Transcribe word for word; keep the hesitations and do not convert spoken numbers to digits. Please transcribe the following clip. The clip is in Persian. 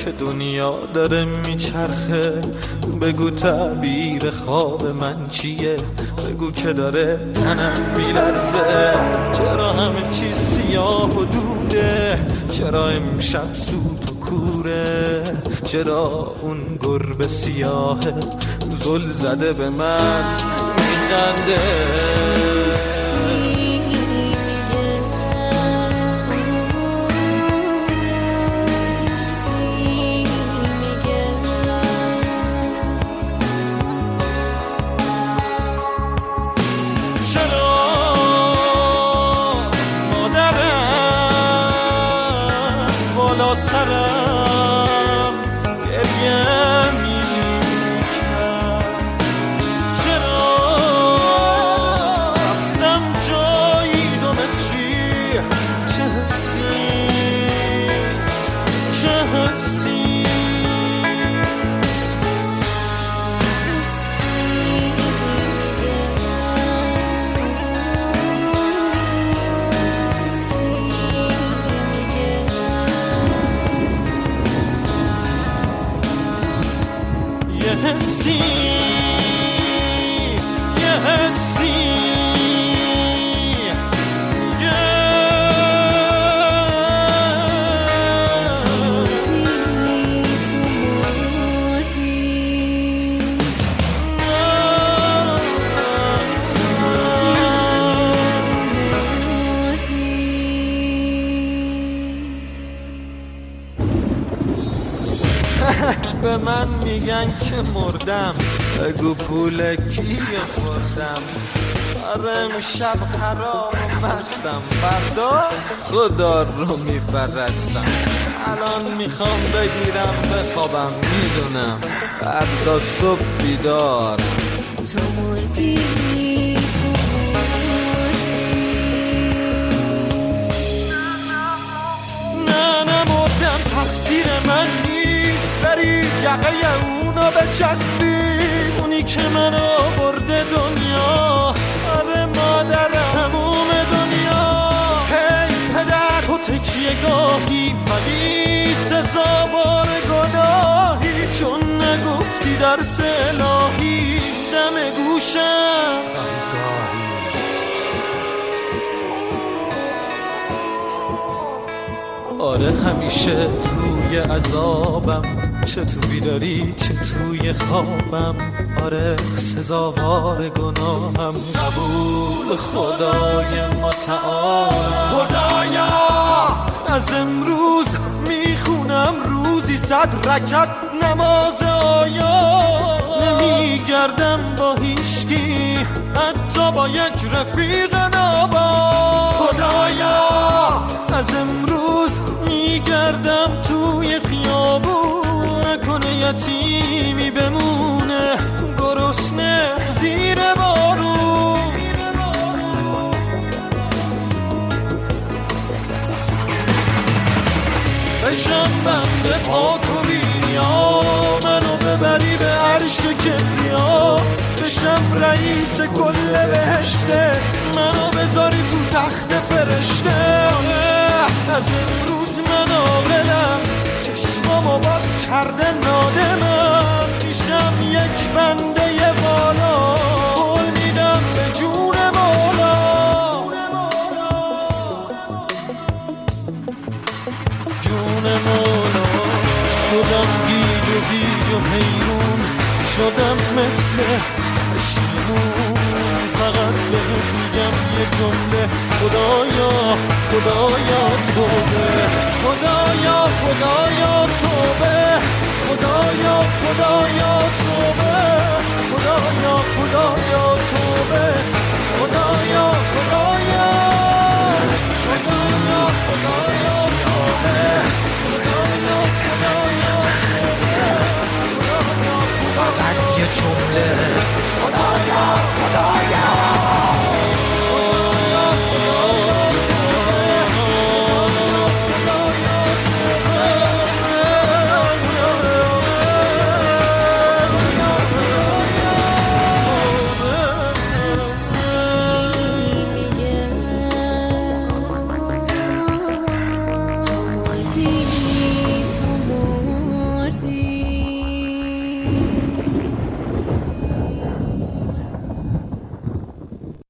که دنیا داره میچرخه. بگو تعبیر خواب من چیه، بگو که داره تنم میلرزه. چرا همه چیز سیاه و دوده، چرا امشب سوت و کوره، چرا اون گربه سیاهه زل زده به من میخنده. سرم گریه میکرد، چرا رفتم جایی دو متری، چه حسیست چه حسی. یه حسی یه حسی تو مردی تو مردی تو مردی. به من میگن که مردم، بگو پول کیه خوردم. آره امشب خراب و مستم، فردا خدا رو میپرستم. الان میخوام بگیرم بخوابم، میدونم فردا صبح بیدار. تو مردی تو مردی. نه نمردم، تقصیر من نیست، بری یقه اونو بچسبی، اونی که منو برده دنیا. آره مادرم تموم دنیا. هی پدر تو تکیه گاهی، ولی سزاوار گناهی، چون نگفتی درس الهی دم گوشم. آره همیشه توی عذابم، چه تو بیداری چه توی خوابم. آره سزاوار گناهم، قبول خدای متعال. خدایا از امروز میخونم روزی صد رکعت نماز آیا. نمیگردم با هیچکی، حتی با یک رفیق نابا. خدایا از امروز میگردم توی خیابون، نکنه یتیمی بمونه گرسنه زیر بارون. بشم بنده پاک و بینیا، منو ببری به عرش کبریا. بشم رئیس کل بهشته، منو بذاری تو تخت فرشته. از امروز من عاقلم، چشمامو باز کرده نادمم. میشم یک بنده ی والا، قول میدم به جون مولا. جون مولا شدم گیج و گیج و حیرون، شدم مثل پشیمون. فقط بهت میگم یه جمله، خدایا خدایا توبه. خدایا خدایا توبه. خدایا خدایا توبه. خدایا خدایا توبه.